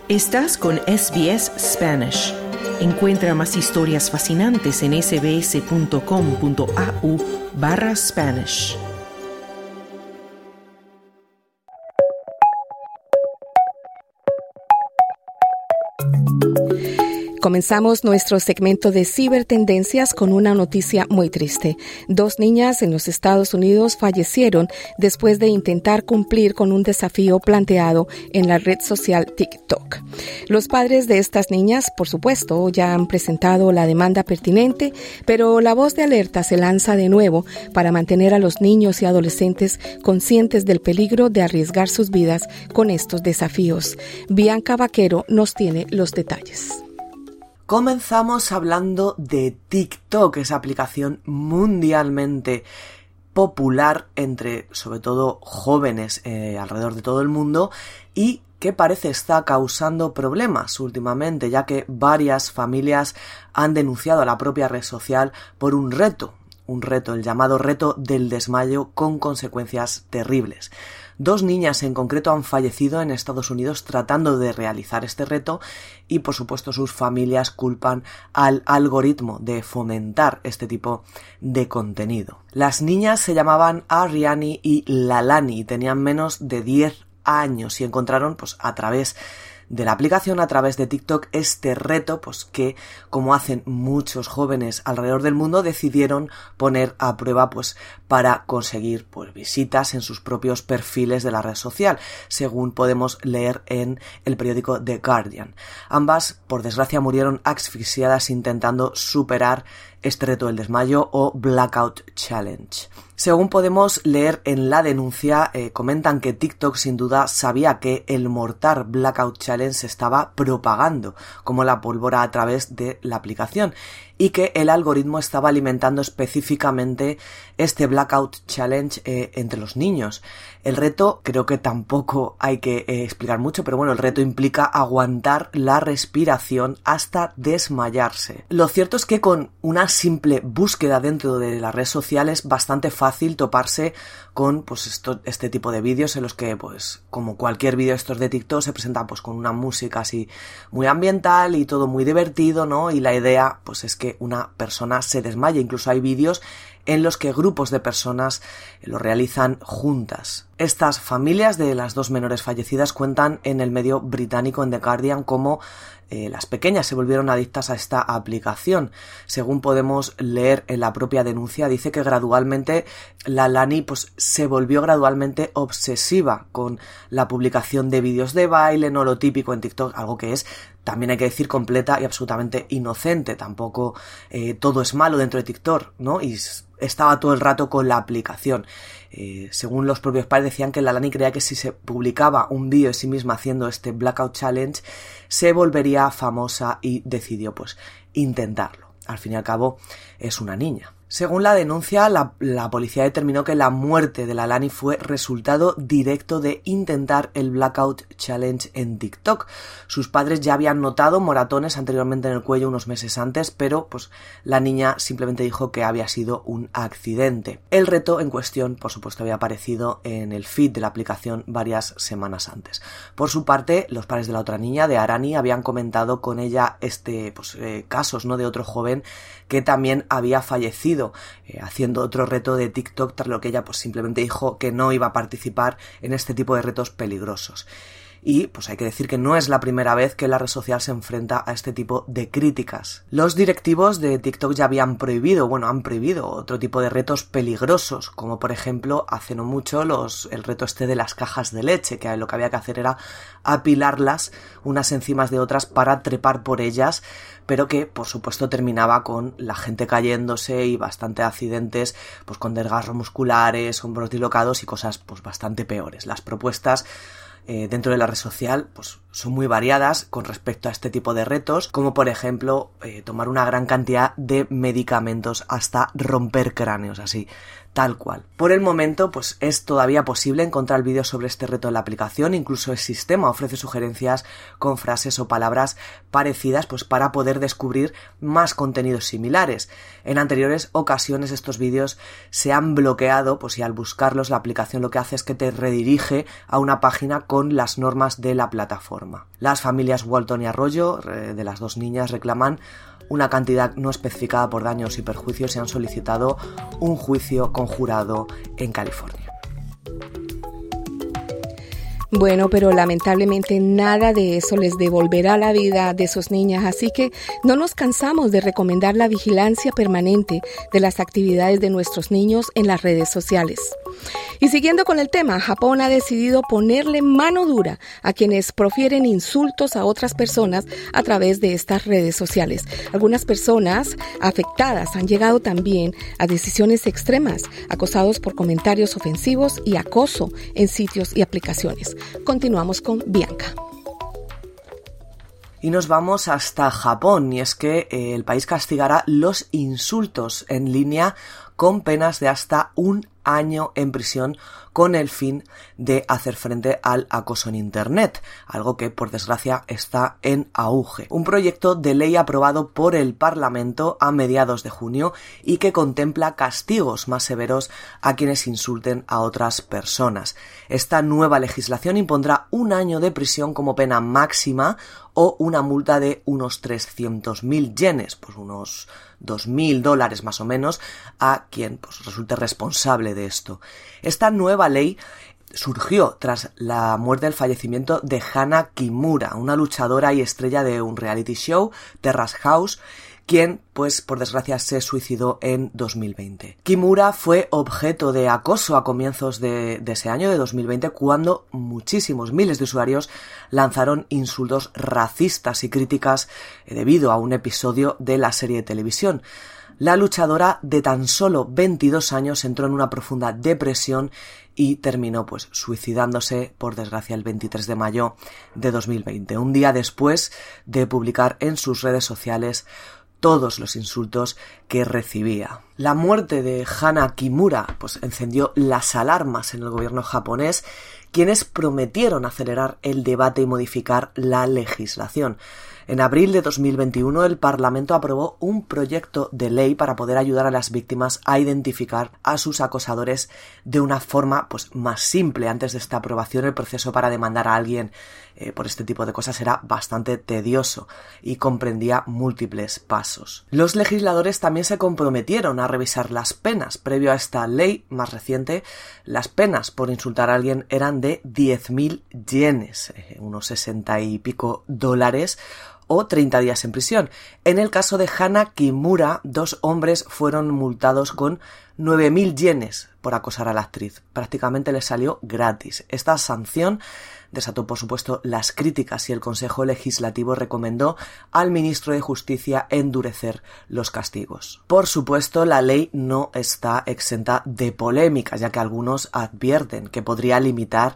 Estás con SBS Spanish. Encuentra más historias fascinantes en sbs.com.au/Spanish. Comenzamos nuestro segmento de cibertendencias con una noticia muy triste. 2 niñas en los Estados Unidos fallecieron después de intentar cumplir con un desafío planteado en la red social TikTok. Los padres de estas niñas, por supuesto, ya han presentado la demanda pertinente, pero la voz de alerta se lanza de nuevo para mantener a los niños y adolescentes conscientes del peligro de arriesgar sus vidas con estos desafíos. Bianca Vaquero nos tiene los detalles. Comenzamos hablando de TikTok, esa aplicación mundialmente popular entre, sobre todo, jóvenes alrededor de todo el mundo y que parece está causando problemas últimamente, ya que varias familias han denunciado a la propia red social por un reto, el llamado reto del desmayo con consecuencias terribles. 2 niñas en concreto han fallecido en Estados Unidos tratando de realizar este reto y, por supuesto, sus familias culpan al algoritmo de fomentar este tipo de contenido. Las niñas se llamaban Ariani y Lalani y tenían menos de 10 años y encontraron, a través de la aplicación, a través de TikTok, este reto, que, como hacen muchos jóvenes alrededor del mundo, decidieron poner a prueba, para conseguir, visitas en sus propios perfiles de la red social, según podemos leer en el periódico The Guardian. Ambas, por desgracia, murieron asfixiadas intentando superar este reto del desmayo o Blackout Challenge. Según podemos leer en la denuncia, comentan que TikTok sin duda sabía que el mortal Blackout Challenge se estaba propagando como la pólvora a través de la aplicación y que el algoritmo estaba alimentando específicamente este Blackout Challenge entre los niños. El reto, creo que tampoco hay que explicar mucho, pero bueno, el reto implica aguantar la respiración hasta desmayarse. Lo cierto es que con una simple búsqueda dentro de la red social es bastante fácil toparse con este tipo de vídeos en los que, como cualquier vídeo estos de TikTok, se presenta con una música así muy ambiental y todo muy divertido, ¿no? Y la idea es que una persona se desmaya. Incluso hay vídeos en los que grupos de personas lo realizan juntas. Estas familias de las 2 menores fallecidas cuentan en el medio británico, en The Guardian, cómo las pequeñas se volvieron adictas a esta aplicación. Según podemos leer en la propia denuncia, dice que gradualmente la Lani se volvió gradualmente obsesiva con la publicación de vídeos de baile, no lo típico en TikTok, algo que es, también hay que decir, completa y absolutamente inocente. Tampoco todo es malo dentro de TikTok, ¿no? Y estaba todo el rato con la aplicación. Según los propios padres, decían que la Lani creía que si se publicaba un vídeo de sí misma haciendo este Blackout Challenge, se volvería famosa y decidió intentarlo. Al fin y al cabo, es una niña. Según la denuncia, la policía determinó que la muerte de la Lani fue resultado directo de intentar el Blackout Challenge en TikTok. Sus padres ya habían notado moratones anteriormente en el cuello unos meses antes, pero la niña simplemente dijo que había sido un accidente. El reto en cuestión, por supuesto, había aparecido en el feed de la aplicación varias semanas antes. Por su parte, los padres de la otra niña, de Arani, habían comentado con ella casos, ¿no?, de otro joven que también había fallecido haciendo otro reto de TikTok, tras lo que ella simplemente dijo que no iba a participar en este tipo de retos peligrosos. Y hay que decir que no es la primera vez que la red social se enfrenta a este tipo de críticas. Los directivos de TikTok ya han prohibido otro tipo de retos peligrosos, como por ejemplo, hace no mucho, el reto de las cajas de leche, que lo que había que hacer era apilarlas unas encima de otras para trepar por ellas, pero que por supuesto terminaba con la gente cayéndose y bastante accidentes, con desgarros musculares, hombros dislocados y cosas bastante peores. Las propuestas dentro de la red social son muy variadas con respecto a este tipo de retos, como por ejemplo tomar una gran cantidad de medicamentos hasta romper cráneos, así tal cual. Por el momento, es todavía posible encontrar vídeos sobre este reto en la aplicación. Incluso el sistema ofrece sugerencias con frases o palabras parecidas, para poder descubrir más contenidos similares. En anteriores ocasiones estos vídeos se han bloqueado, y al buscarlos la aplicación lo que hace es que te redirige a una página con las normas de la plataforma. forma. Las familias Walton y Arroyo, de las dos niñas, reclaman una cantidad no especificada por daños y perjuicios y han solicitado un juicio conjurado en California. Bueno, pero lamentablemente nada de eso les devolverá la vida de sus niñas, así que no nos cansamos de recomendar la vigilancia permanente de las actividades de nuestros niños en las redes sociales. Y siguiendo con el tema, Japón ha decidido ponerle mano dura a quienes profieren insultos a otras personas a través de estas redes sociales. Algunas personas afectadas han llegado también a decisiones extremas, acosados por comentarios ofensivos y acoso en sitios y aplicaciones. Continuamos con Bianca. Y nos vamos hasta Japón, y es que el país castigará los insultos en línea con penas de hasta 1 año en prisión con el fin de hacer frente al acoso en Internet, algo que por desgracia está en auge. Un proyecto de ley aprobado por el Parlamento a mediados de junio y que contempla castigos más severos a quienes insulten a otras personas. Esta nueva legislación impondrá 1 año de prisión como pena máxima o una multa de unos 300.000 yenes, pues unos $2.000 más o menos, a quien pues resulte responsable de esto. Esta nueva ley surgió tras la muerte del fallecimiento de Hana Kimura, una luchadora y estrella de un reality show, Terrace House, quien, pues, por desgracia, se suicidó en 2020. Kimura fue objeto de acoso a comienzos de ese año, de 2020, cuando muchísimos miles de usuarios lanzaron insultos racistas y críticas debido a un episodio de la serie de televisión. La luchadora de tan solo 22 años entró en una profunda depresión y terminó pues suicidándose, por desgracia, el 23 de mayo de 2020, un día después de publicar en sus redes sociales todos los insultos que recibía. La muerte de Hana Kimura pues encendió las alarmas en el gobierno japonés, quienes prometieron acelerar el debate y modificar la legislación. En abril de 2021 el Parlamento aprobó un proyecto de ley para poder ayudar a las víctimas a identificar a sus acosadores de una forma pues más simple. Antes de esta aprobación el proceso para demandar a alguien por este tipo de cosas era bastante tedioso y comprendía múltiples pasos. Los legisladores también se comprometieron a revisar las penas. Previo a esta ley más reciente, las penas por insultar a alguien eran de 10.000 yenes, unos 60 y pico dólares, o 30 días en prisión. En el caso de Hana Kimura, 2 hombres fueron multados con 9.000 yenes por acosar a la actriz. Prácticamente les salió gratis. Esta sanción desató, por supuesto, las críticas y el Consejo Legislativo recomendó al ministro de Justicia endurecer los castigos. Por supuesto, la ley no está exenta de polémicas, ya que algunos advierten que podría limitar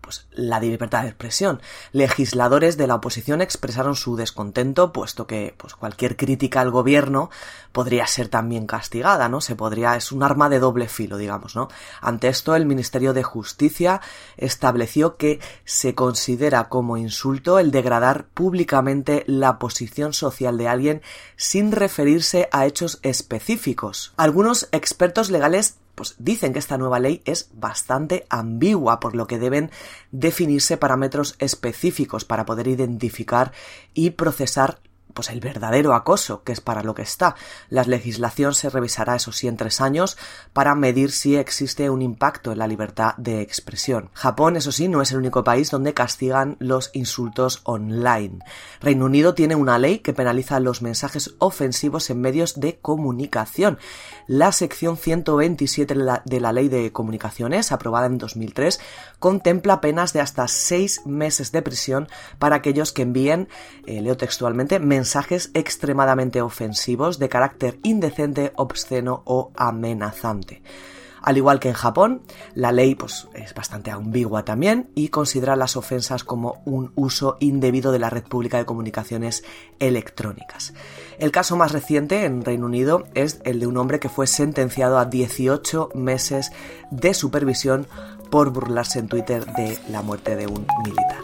la libertad de expresión. Legisladores de la oposición expresaron su descontento, puesto que cualquier crítica al gobierno podría ser también castigada, ¿no? Es un arma de doble filo, digamos, ¿no? Ante esto, el Ministerio de Justicia estableció que se considera como insulto el degradar públicamente la posición social de alguien sin referirse a hechos específicos. Algunos expertos legales dicen que esta nueva ley es bastante ambigua, por lo que deben definirse parámetros específicos para poder identificar y procesar el verdadero acoso, que es para lo que está. La legislación se revisará, eso sí, en 3 años para medir si existe un impacto en la libertad de expresión. Japón, eso sí, no es el único país donde castigan los insultos online. Reino Unido tiene una ley que penaliza los mensajes ofensivos en medios de comunicación. La sección 127 de la Ley de Comunicaciones, aprobada en 2003, contempla penas de hasta 6 meses de prisión para aquellos que envíen, leo textualmente, mensajes extremadamente ofensivos de carácter indecente, obsceno o amenazante. Al igual que en Japón, la ley es bastante ambigua también y considera las ofensas como un uso indebido de la red pública de comunicaciones electrónicas. El caso más reciente en Reino Unido es el de un hombre que fue sentenciado a 18 meses de supervisión por burlarse en Twitter de la muerte de un militar.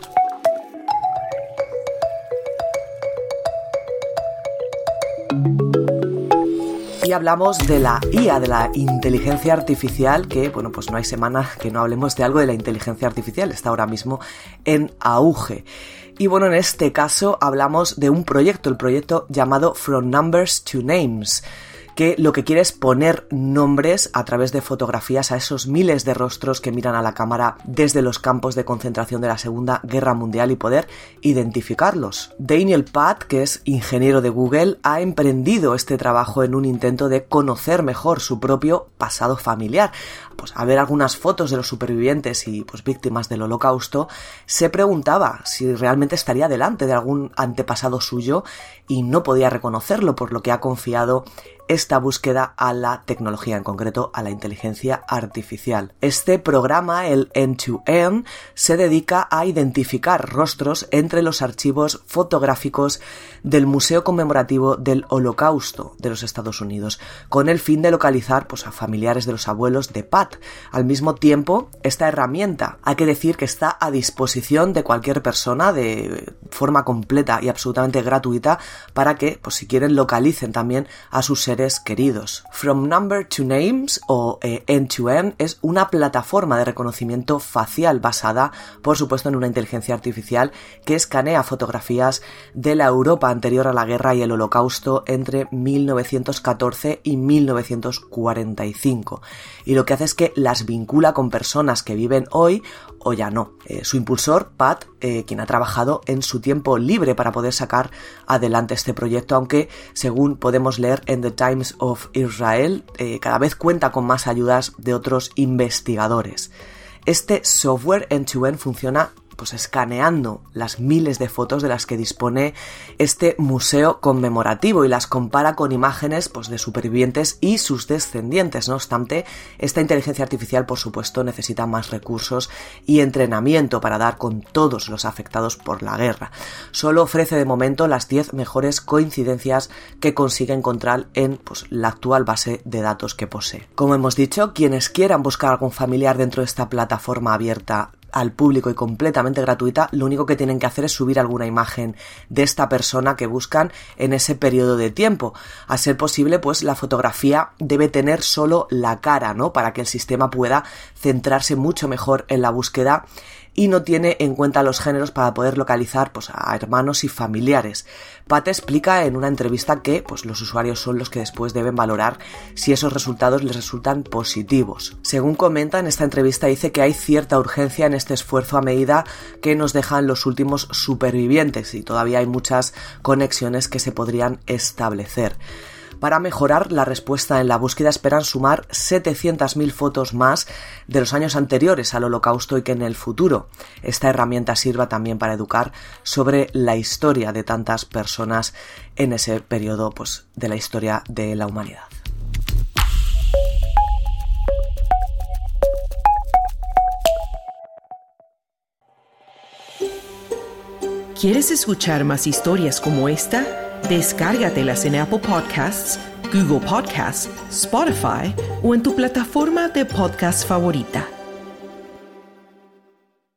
Y hablamos de la IA, de la inteligencia artificial, que, bueno, pues no hay semana que no hablemos de algo de la inteligencia artificial, está ahora mismo en auge. Y bueno, en este caso hablamos de un proyecto, el proyecto llamado From Numbers to Names, que lo que quiere es poner nombres a través de fotografías a esos miles de rostros que miran a la cámara desde los campos de concentración de la Segunda Guerra Mundial y poder identificarlos. Daniel Patt, que es ingeniero de Google, ha emprendido este trabajo en un intento de conocer mejor su propio pasado familiar. Pues a ver algunas fotos de los supervivientes y pues víctimas del Holocausto, se preguntaba si realmente estaría delante de algún antepasado suyo y no podía reconocerlo, por lo que ha confiado esta búsqueda a la tecnología, en concreto a la inteligencia artificial. Este programa, el End2End, se dedica a identificar rostros entre los archivos fotográficos del Museo Conmemorativo del Holocausto de los Estados Unidos, con el fin de localizar pues, a familiares de los abuelos de Pat. Al mismo tiempo, esta herramienta, hay que decir que está a disposición de cualquier persona de forma completa y absolutamente gratuita para que, pues si quieren, localicen también a sus seres queridos. From Number to Names o End2End es una plataforma de reconocimiento facial basada, por supuesto, en una inteligencia artificial que escanea fotografías de la Europa anterior a la guerra y el Holocausto entre 1914 y 1945. Y lo que hace es que las vincula con personas que viven hoy o ya no. Su impulsor, Pat, quien ha trabajado en su tiempo libre para poder sacar adelante este proyecto, aunque según podemos leer en The Times of Israel, cada vez cuenta con más ayudas de otros investigadores. Este software End2End funciona pues escaneando las miles de fotos de las que dispone este museo conmemorativo y las compara con imágenes pues de supervivientes y sus descendientes. No obstante, esta inteligencia artificial, por supuesto, necesita más recursos y entrenamiento para dar con todos los afectados por la guerra. Solo ofrece de momento las 10 mejores coincidencias que consigue encontrar en pues, la actual base de datos que posee. Como hemos dicho, quienes quieran buscar algún familiar dentro de esta plataforma abierta al público y completamente gratuita, lo único que tienen que hacer es subir alguna imagen de esta persona que buscan en ese periodo de tiempo. A ser posible, pues la fotografía debe tener solo la cara, ¿no? Para que el sistema pueda centrarse mucho mejor en la búsqueda y no tiene en cuenta los géneros para poder localizar pues, a hermanos y familiares. Pat explica en una entrevista que pues, los usuarios son los que después deben valorar si esos resultados les resultan positivos. Según comenta en esta entrevista, dice que hay cierta urgencia en este esfuerzo a medida que nos dejan los últimos supervivientes y todavía hay muchas conexiones que se podrían establecer. Para mejorar la respuesta en la búsqueda esperan sumar 700.000 fotos más de los años anteriores al Holocausto y que en el futuro esta herramienta sirva también para educar sobre la historia de tantas personas en ese periodo pues, de la historia de la humanidad. ¿Quieres escuchar más historias como esta? Descárgatelas en Apple Podcasts, Google Podcasts, Spotify o en tu plataforma de podcast favorita.